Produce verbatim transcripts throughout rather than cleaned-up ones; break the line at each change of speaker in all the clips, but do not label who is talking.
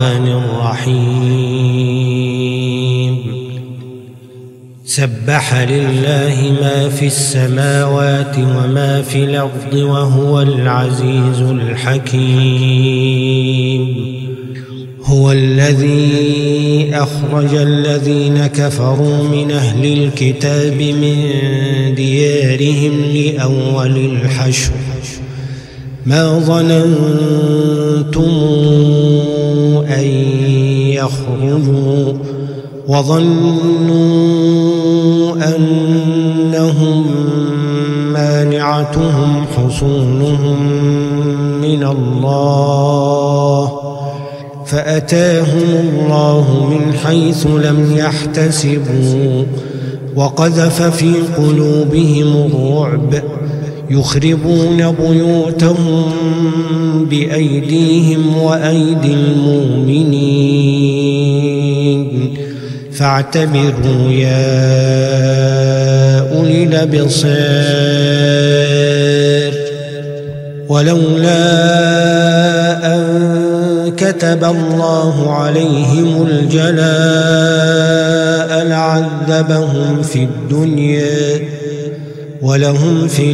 الرحيم سبح لله ما في السماوات وما في الأرض وهو العزيز الحكيم هو الذي أخرج الذين كفروا من أهل الكتاب من ديارهم لأول الحشر ما ظننتم أن يخرجوا وظنوا أنهم مانعتهم حصونهم من الله فأتاهم الله من حيث لم يحتسبوا وقذف في قلوبهم الرعب يخربون بيوتهم بأيديهم وأيدي المؤمنين فاعتبروا يا أولي الأبصار ولولا أن كتب الله عليهم الجلاء لعذبهم في الدنيا ولهم في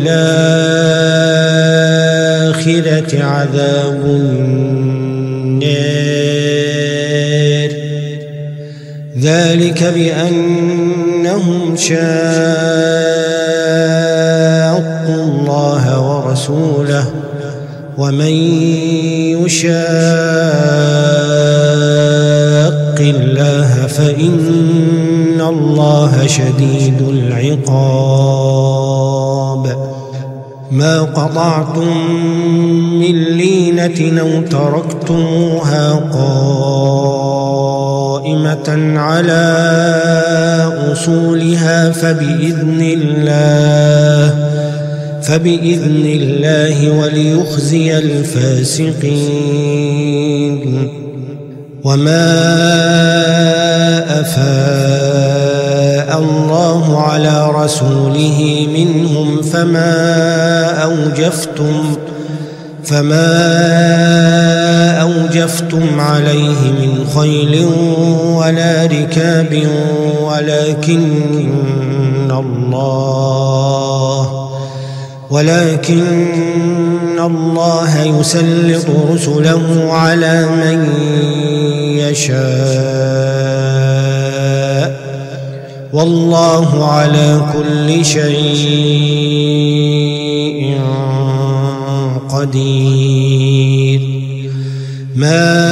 الآخرة عذاب النار ذلك بأنهم شاقوا الله ورسوله ومن يشاق الله فإن الله شديد العقاب ما قطعتم من لينة أو تركتموها قائمة على أصولها فبإذن الله فبإذن الله وليخزي الفاسقين وما أفاء الله على رسوله منهم فما أوجفتم فما أوجفتم عليه من خيل ولا ركاب ولكن الله ولكن الله يسلط رسله على من يشاء والله على كل شيء قدير ما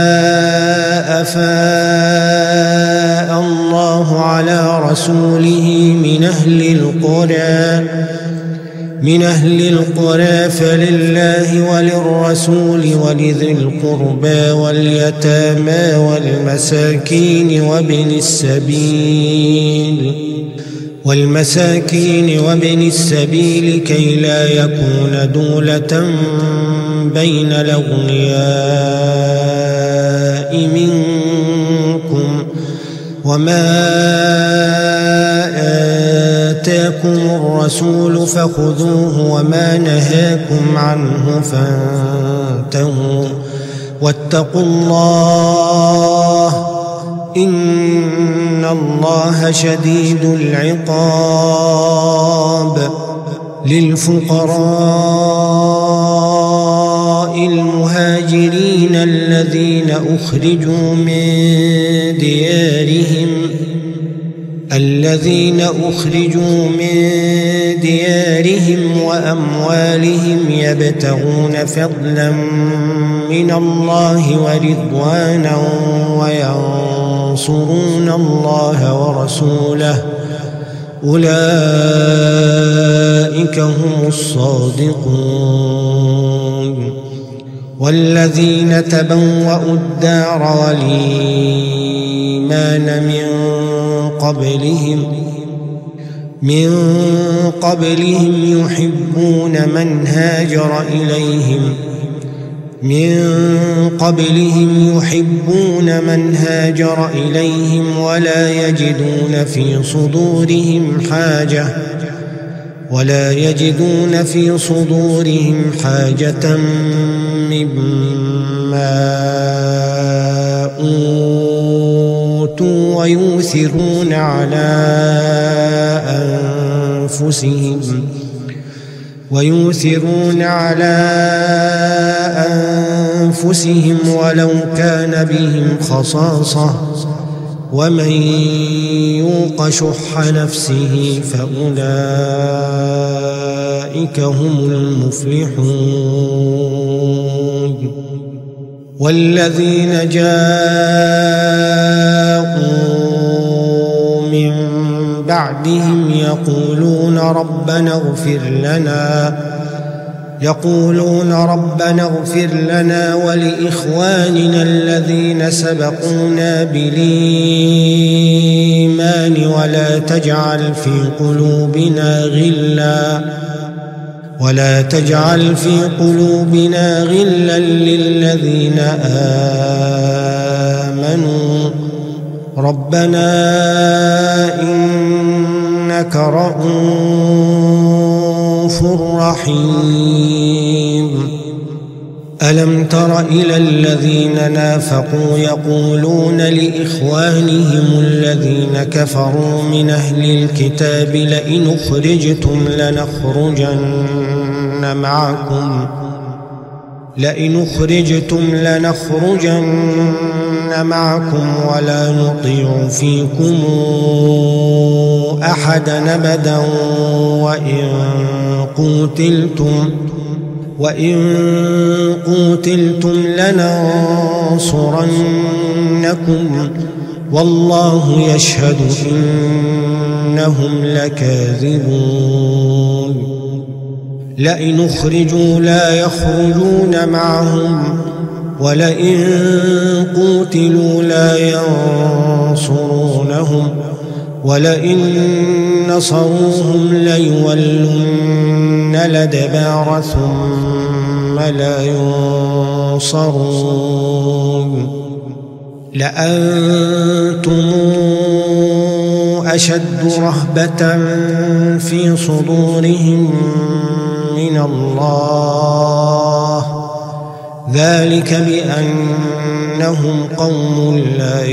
أفاء الله على رسوله من أهل القرى من أهل القرى فلله وللرسول ولذي القربى واليتامى والمساكين وابن السبيل والمساكين وابن السبيل كي لا يكون دولة بين الأغنياء منكم وما آتاكم الرسول فخذوه وما نهاكم عنه فانتهوا واتقوا الله إن الله شديد العقاب للفقراء المهاجرين الذين أخرجوا من ديارهم الذين أخرجوا من ديارهم وأموالهم يبتغون فضلا من الله ورضوانا وينصرون الله ورسوله أولئك هم الصادقون والذين تبوأوا الدار والإيمان من قبلهم من قبلهم يحبون من هاجر إليهم من قبلهم يحبون من هاجر إليهم ولا يجدون في صدورهم حاجة ولا يجدون في صدورهم حاجة مما ويؤثرون على أنفسهم ويؤثرون على أنفسهم ولو كان بهم خصاصة ومن يوق شح نفسه فأولئك هم المفلحون والذين جاءوا من بعدهم يقولون ربنا اغفر لنا يقولون ربنا اغفر لنا ولإخواننا الذين سبقونا بالإيمان ولا تجعل في قلوبنا غلا ولا تجعل في قلوبنا غلا للذين آمنوا ربنا إنك رءوف رحيم ألم تر إلى الذين نافقوا يقولون لإخوانهم الذين كفروا من أهل الكتاب لئن أخرجتم لنخرجن معكم لئن أخرجتم لنخرجن معكم ولا نطيع فيكم أحدا أبدا وإن قوتلتم وإن قوتلتم لننصرنكم والله يشهد إنهم لكاذبون لئن أخرجوا لا يخرجون معهم ولئن قوتلوا لا ينصرونهم ولئن نصروهم ليولن الأدبار ثم لا ينصرون لأنتم أشد رهبة في صدورهم من الله ذلك بأنهم قوم لا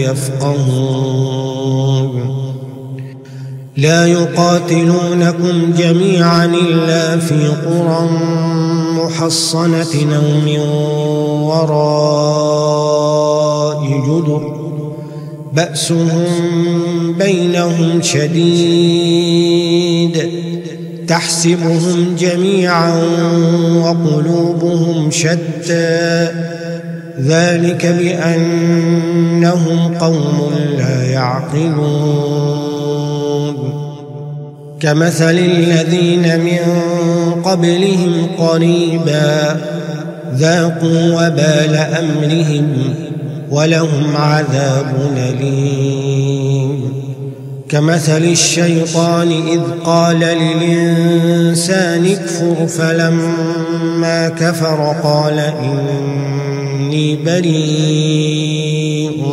يفقهون لا يقاتلونكم جميعا إلا في قرى محصنة أو من وراء جدر بأسهم بينهم شديد تحسبهم جميعا وقلوبهم شتى ذلك بأنهم قوم لا يعقلون كمثل الذين من قبلهم قريبا ذاقوا وبال أمرهم ولهم عذاب أليم كمثل الشيطان إذ قال للإنسان اكفر فلما كفر قال إني بريء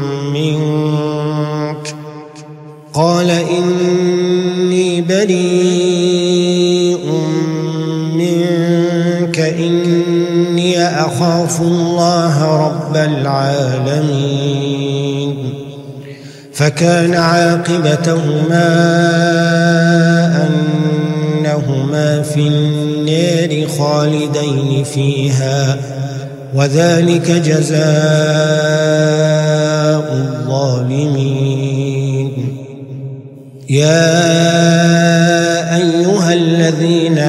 منك قال إني بريء منك إني أخاف الله رب العالمين فكان عاقبتهما أنهما في النار خالدين فيها وذلك جزاء الظالمين يا أيها الذين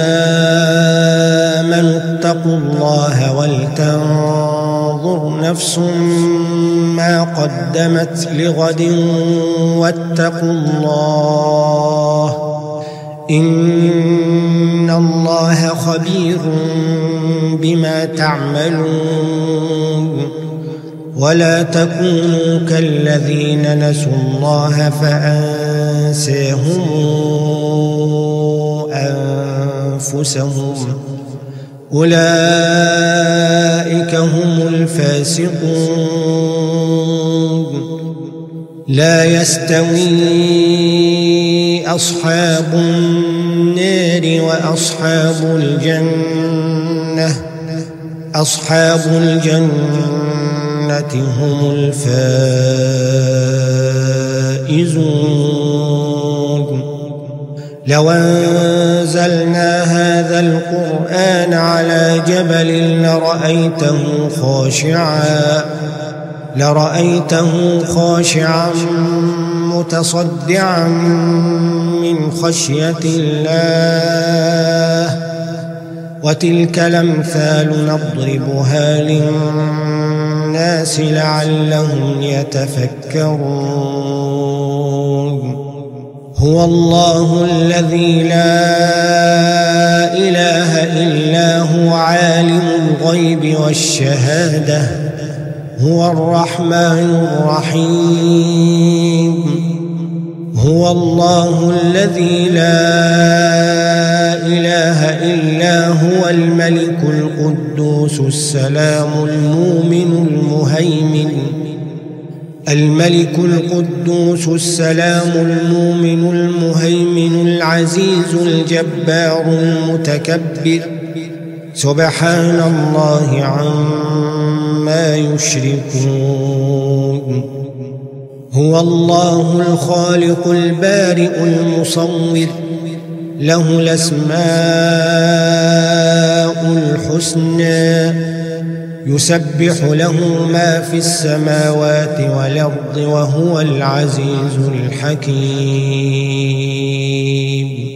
آمنوا اتقوا الله ولتنظر نفس ما قدمت لغد واتقوا الله إن الله خبير بما تعملون ولا تكونوا كالذين نسوا الله فأنساهم أنفسهم أولئك هم الفاسقون لا يستوي أصحاب النار وأصحاب الجنة أصحاب الجنة هم الفائزون فائزون لو أنزلنا هذا القرآن على جبل لرأيته خاشعا لرأيته خاشعا متصدعا من خشية الله وتلك الأمثال نضربها للناس لعلهم يتفكرون هو الله الذي لا إله إلا هو عالم الغيب والشهادة هو الرحمن الرحيم هو الله الذي لا إله إلا هو الملك القدوس السلام المؤمن المهيمن الملك القدوس السلام المؤمن المهيمن العزيز الجبار المتكبر سبحان الله عما يشركون هو الله الخالق البارئ المصور له الأسماء الحسنى يسبح له ما في السماوات والأرض وهو العزيز الحكيم